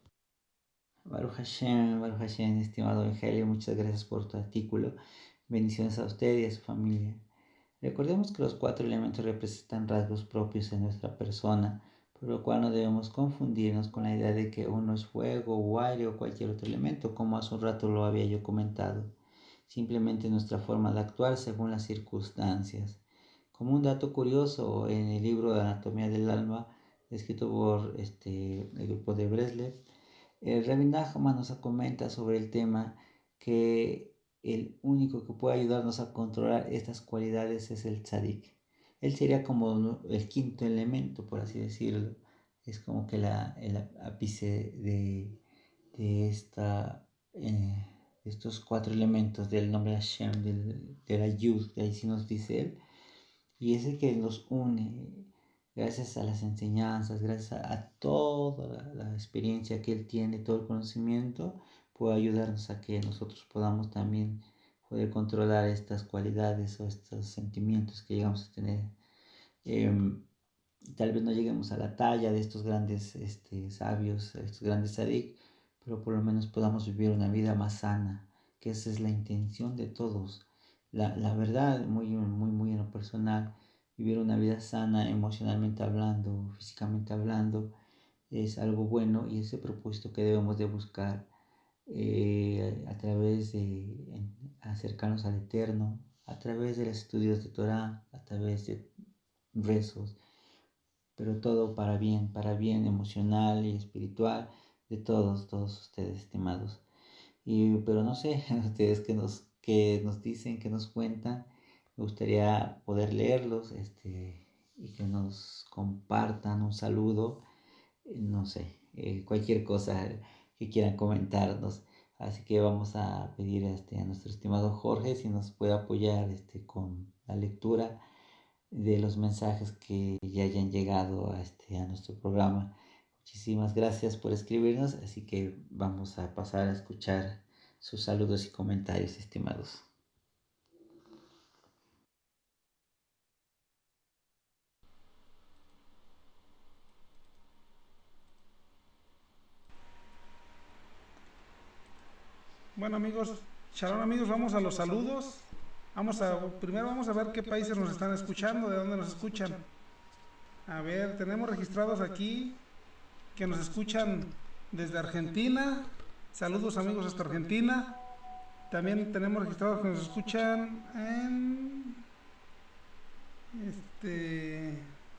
Baruch Hashem, Baruch Hashem, estimado Evangelio, muchas gracias por tu artículo. Bendiciones a usted y a su familia. Recordemos que los cuatro elementos representan rasgos propios en nuestra persona, por lo cual no debemos confundirnos con la idea de que uno es fuego o aire o cualquier otro elemento, como hace un rato lo había yo comentado. Simplemente nuestra forma de actuar según las circunstancias. Como un dato curioso, en el libro de Anatomía del Alma, escrito por este, el grupo de Breslev, el Rabbi Nachman nos comenta sobre el tema que el único que puede ayudarnos a controlar estas cualidades es el tzadik. Él sería como el quinto elemento, por así decirlo. Es como que la, el ápice de, de, esta, eh, de estos cuatro elementos del nombre Hashem, del, de la Yud, que ahí sí nos dice él. Y es el que nos une. Gracias a las enseñanzas, gracias a, a toda la, la experiencia que él tiene, todo el conocimiento, puede ayudarnos a que nosotros podamos también poder controlar estas cualidades o estos sentimientos que llegamos a tener. Eh, tal vez no lleguemos a la talla de estos grandes este, sabios, estos grandes tzadik, pero por lo menos podamos vivir una vida más sana, que esa es la intención de todos. La, la verdad, muy, muy, muy en lo personal, vivir una vida sana emocionalmente hablando, físicamente hablando, es algo bueno, y ese propósito que debemos de buscar eh, a través de acercarnos al Eterno, a través de los estudios de Torah, a través de rezos, pero todo para bien, para bien emocional y espiritual de todos, todos ustedes, estimados. Y, pero no sé, ustedes que nos, que nos dicen, que nos cuentan. Me gustaría poder leerlos este, y que nos compartan un saludo, eh, no sé, eh, cualquier cosa que quieran comentarnos. Así que vamos a pedir este, a nuestro estimado Jorge si nos puede apoyar este, con la lectura de los mensajes que ya hayan llegado a, este, a nuestro programa. Muchísimas gracias por escribirnos, así que vamos a pasar a escuchar sus saludos y comentarios, estimados. Bueno, amigos, Shalom, amigos, vamos a los saludos. Vamos a, primero vamos a ver qué países nos están escuchando, de dónde nos escuchan. A ver, tenemos registrados aquí que nos escuchan desde Argentina. Saludos, amigos, hasta Argentina. También tenemos registrados que nos escuchan en este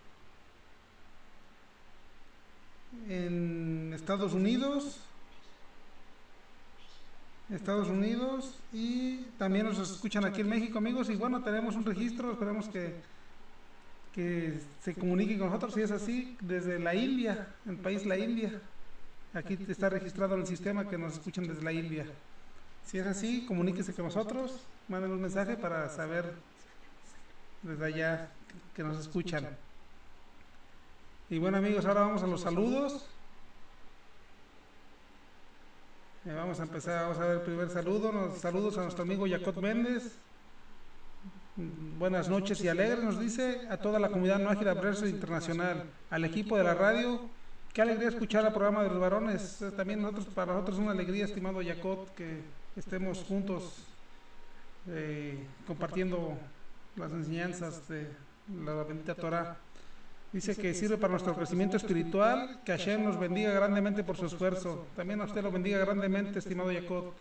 en Estados Unidos. Estados Unidos, y también nos escuchan aquí en México, amigos. Y bueno, tenemos un registro, esperemos que que se comuniquen con nosotros. Si es así, desde la India, el país la India, aquí está registrado en el sistema que nos escuchan desde la India. Si es así, comuníquense con nosotros, manden un mensaje para saber desde allá que nos escuchan. Y bueno, amigos, ahora vamos a los saludos. Eh, vamos a empezar, vamos a ver el primer saludo. Nos, saludos a nuestro amigo Jacob Méndez. Buenas noches y alegres, nos dice, a toda la comunidad Nájera Breslev Internacional, al equipo de la radio. Qué alegría escuchar el programa de los varones. También nosotros, para nosotros es una alegría, estimado Jacob, que estemos juntos eh, compartiendo las enseñanzas de la bendita Torah. Dice que sirve para nuestro crecimiento espiritual, que Hashem nos bendiga grandemente por su esfuerzo. También a usted lo bendiga grandemente, estimado Jacob.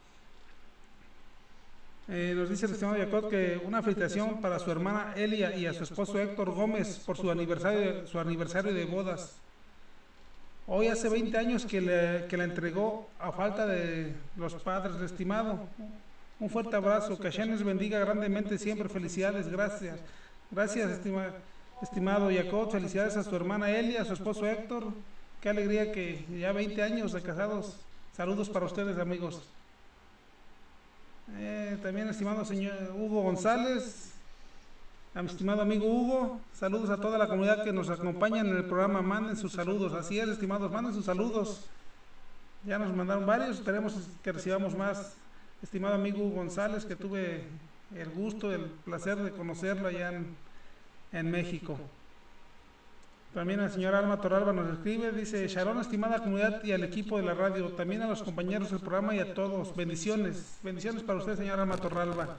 Eh, nos dice el estimado Jacob que una felicitación para su hermana Elia y a su esposo Héctor Gómez por su aniversario, su aniversario de bodas. Hoy hace veinte años que, le, que la entregó a falta de los padres, estimado. Un fuerte abrazo, que Hashem les bendiga grandemente siempre. Felicidades, gracias. Gracias, estimado. estimado Jacob, felicidades a su hermana Elia, a su esposo Héctor. Qué alegría que ya veinte años de casados. Saludos para ustedes, amigos. Eh, también estimado señor Hugo González, a mi estimado amigo Hugo, saludos a toda la comunidad que nos acompaña en el programa. Manden sus saludos. Así es, estimados, manden sus saludos. Ya nos mandaron varios, esperemos que recibamos más. Estimado amigo Hugo González, que tuve el gusto, el placer de conocerlo allá en, en México. También el señor Alma Torralba nos escribe, dice: Shalom, estimada comunidad y al equipo de la radio, también a los compañeros del programa y a todos, bendiciones, bendiciones para usted, señor Alma Torralba.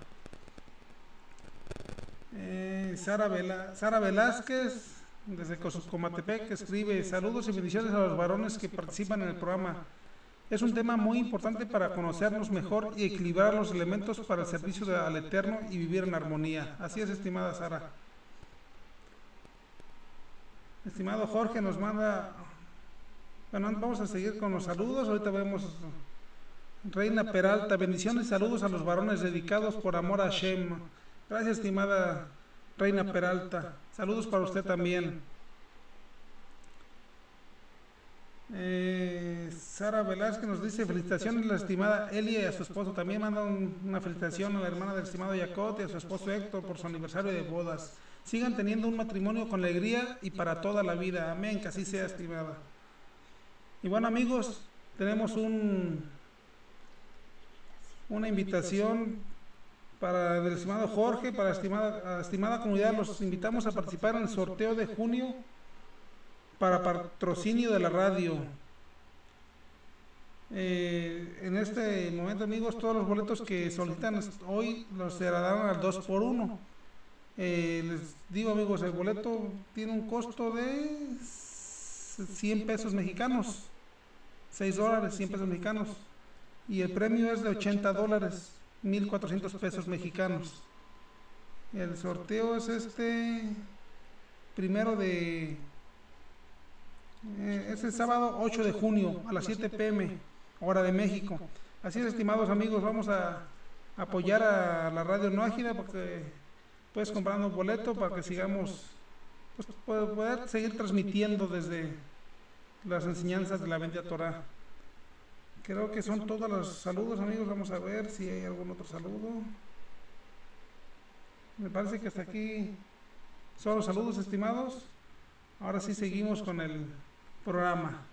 Eh, Sara, Vela, Sara Velázquez, desde Comatepec, escribe: saludos y bendiciones a los varones que participan en el programa. Es un tema muy importante para conocernos mejor y equilibrar los elementos para el servicio de, al Eterno y vivir en armonía. Así es, estimada Sara. Estimado Jorge nos manda, bueno, vamos a seguir con los saludos. Ahorita vemos Reina Peralta, bendiciones y saludos a los varones dedicados por amor a Hashem. Gracias, estimada Reina Peralta, saludos para usted también. eh, Sara Velázquez nos dice: felicitaciones a la estimada Elia y a su esposo. También manda un, una felicitación a la hermana del estimado Jacob y a su esposo Héctor por su aniversario de bodas. Sigan teniendo un matrimonio con alegría y para toda la vida. Amén, que así sea, estimada. Y bueno, amigos, tenemos un una invitación para el estimado Jorge, para la estimada, estimada comunidad. Los invitamos a participar en el sorteo de junio para patrocinio de la radio. Eh, en este momento, amigos, todos los boletos que solicitan hoy los se darán al dos por uno. Eh, les digo, amigos, el boleto tiene un costo de cien pesos mexicanos, seis dólares, cien pesos mexicanos, y el premio es de ochenta dólares, mil cuatrocientos pesos mexicanos. El sorteo es este primero de eh, es el sábado ocho de junio a las siete pe eme, hora de México. Así es, estimados amigos, vamos a apoyar a la radio Noágida, porque puedes comprando un boleto para que sigamos, pues, poder seguir transmitiendo desde las enseñanzas de la bendita Torah. Creo que son todos los saludos, amigos. Vamos a ver si hay algún otro saludo. Me parece que hasta aquí son los saludos, estimados. Ahora sí seguimos con el programa.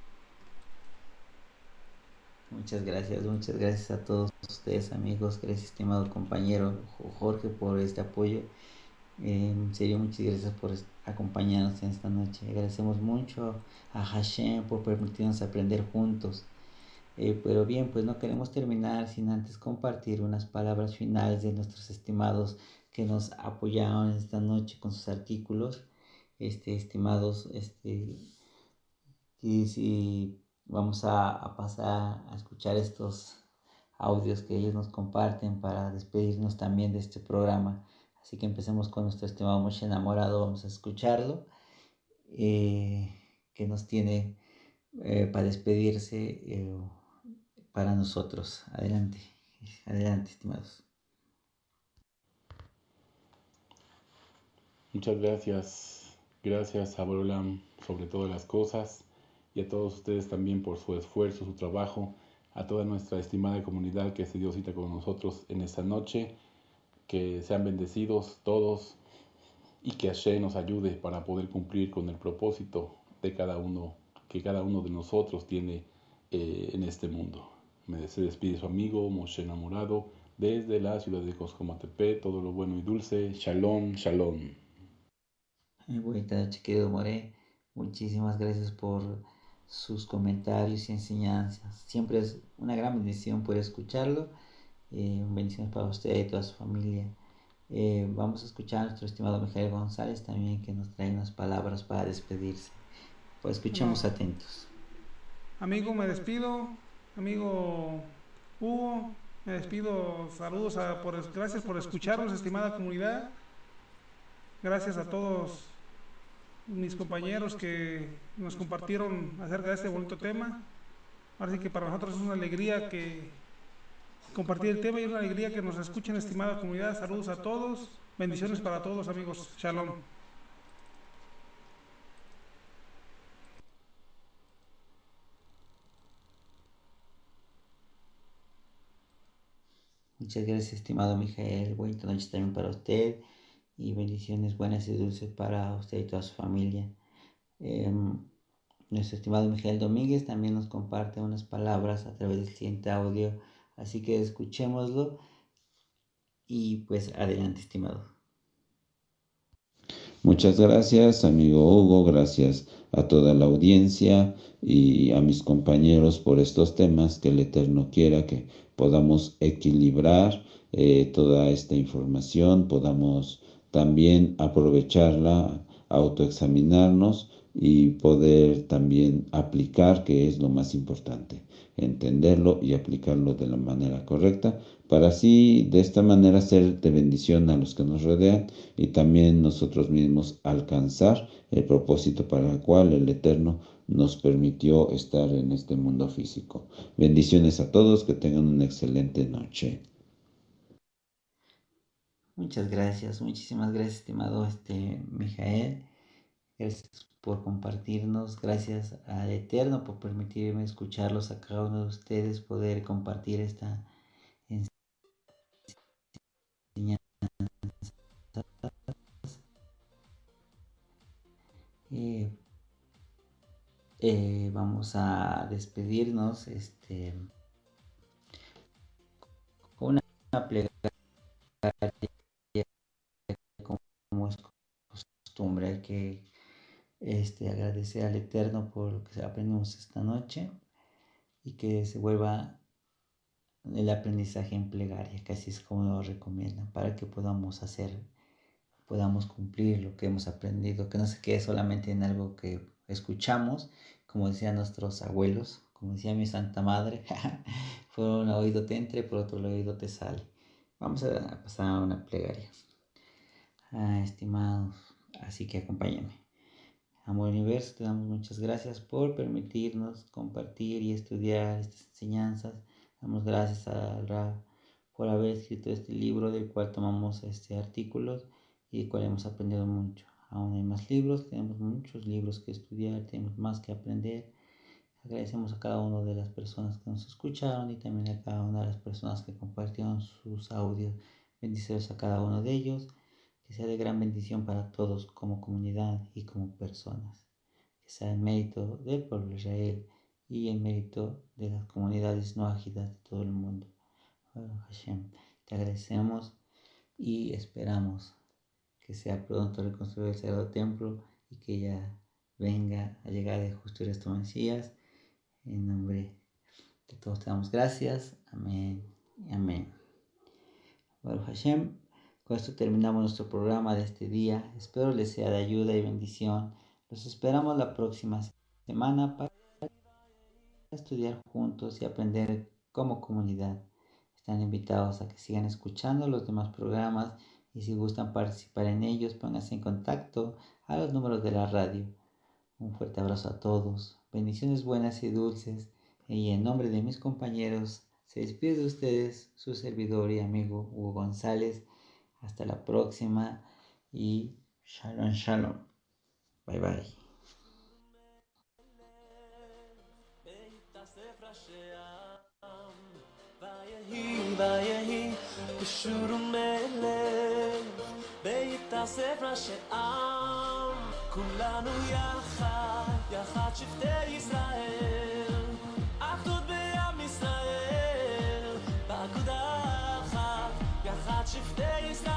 Muchas gracias, muchas gracias a todos ustedes, amigos. Gracias, estimado compañero Jorge, por este apoyo. Eh, en serio, muchas gracias por acompañarnos en esta noche. Agradecemos mucho a Hashem por permitirnos aprender juntos. Eh, pero bien, pues no queremos terminar sin antes compartir unas palabras finales de nuestros estimados que nos apoyaron esta noche con sus artículos. Este, estimados, este, y si vamos a, a pasar a escuchar estos audios que ellos nos comparten para despedirnos también de este programa. Así que empecemos con nuestro estimado Moshe enamorado. Vamos a escucharlo, eh, que nos tiene eh, para despedirse eh, para nosotros. Adelante, adelante, estimados. Muchas gracias, gracias a Borolam sobre todas las cosas, y a todos ustedes también por su esfuerzo, su trabajo, a toda nuestra estimada comunidad que se dio cita con nosotros en esta noche. Que sean bendecidos todos y que Hashem nos ayude para poder cumplir con el propósito de cada uno, que cada uno de nosotros tiene eh, en este mundo. Me se despide su amigo Moshe enamorado desde la ciudad de Comatepec. Todo lo bueno y dulce. Shalom, shalom. Buenas noches, querido More. Muchísimas gracias por sus comentarios y enseñanzas. Siempre es una gran bendición poder escucharlo. Eh, bendiciones para usted y toda su familia. Eh, vamos a escuchar a nuestro estimado Mijael González también, que nos trae unas palabras para despedirse. Pues escuchemos no. atentos. Amigo, me despido. Amigo Hugo, me despido. Saludos, a, por, gracias por escucharnos, estimada comunidad. Gracias a todos mis compañeros que nos compartieron acerca de este bonito tema. Ahora sí que para nosotros es una alegría que compartir el tema y una alegría que nos escuchen, estimada comunidad. Saludos a todos, bendiciones para todos, amigos. Shalom. Muchas gracias, estimado Mijael. Buenas noches también para usted y bendiciones buenas y dulces para usted y toda su familia. Eh, nuestro estimado Mijael Domínguez también nos comparte unas palabras a través del siguiente audio, así que escuchémoslo y pues adelante, estimado. Muchas gracias, amigo Hugo, gracias a toda la audiencia y a mis compañeros por estos temas. Que el Eterno quiera que podamos equilibrar eh, toda esta información, podamos también aprovecharla, autoexaminarnos y poder también aplicar, que es lo más importante, entenderlo y aplicarlo de la manera correcta, para así de esta manera ser de bendición a los que nos rodean y también nosotros mismos alcanzar el propósito para el cual el Eterno nos permitió estar en este mundo físico. Bendiciones a todos, que tengan una excelente noche. Muchas gracias, muchísimas gracias, estimado este Mijael. Gracias por compartirnos, gracias al Eterno por permitirme escucharlos a cada uno de ustedes, poder compartir esta enseñanza. Eh, eh, vamos a despedirnos este, con una, una plegaria, como es costumbre. Hay que este, agradecer al Eterno por lo que aprendimos esta noche y que se vuelva el aprendizaje en plegaria, que así es como nos recomiendan, para que podamos hacer, podamos cumplir lo que hemos aprendido, que no se quede solamente en algo que escuchamos, como decían nuestros abuelos, como decía mi Santa Madre, por un oído te entre, por otro oído te sale. Vamos a pasar a una plegaria. Ah, estimados, así que acompáñenme. Amor Universo, te damos muchas gracias por permitirnos compartir y estudiar estas enseñanzas. Damos gracias a Ra por haber escrito este libro, del cual tomamos este artículos y del cual hemos aprendido mucho. Aún hay más libros, tenemos muchos libros que estudiar, tenemos más que aprender. Agradecemos a cada una de las personas que nos escucharon y también a cada una de las personas que compartieron sus audios. Bendiciones a cada uno de ellos. Que sea de gran bendición para todos como comunidad y como personas. Que sea el mérito del pueblo de Israel y el mérito de las comunidades no ágidas de todo el mundo. Bueno, Hashem, te agradecemos y esperamos que sea pronto reconstruido el Sagrado Templo y que ya venga a llegar el justo y resto Mesías. En nombre de todos te damos gracias. Amén y amén. Bueno, Hashem, con esto terminamos nuestro programa de este día. Espero les sea de ayuda y bendición. Los esperamos la próxima semana para estudiar juntos y aprender como comunidad. Están invitados a que sigan escuchando los demás programas y si gustan participar en ellos, pónganse en contacto a los números de la radio. Un fuerte abrazo a todos. Bendiciones buenas y dulces. Y en nombre de mis compañeros, se despide de ustedes su servidor y amigo Hugo González. Hasta la próxima y shalom shalom. Bye bye. כולנו יחד, יחד שבטי ישראל, אחדות בעם ישראל, באגודה אחת, יחד שבטי ישראל.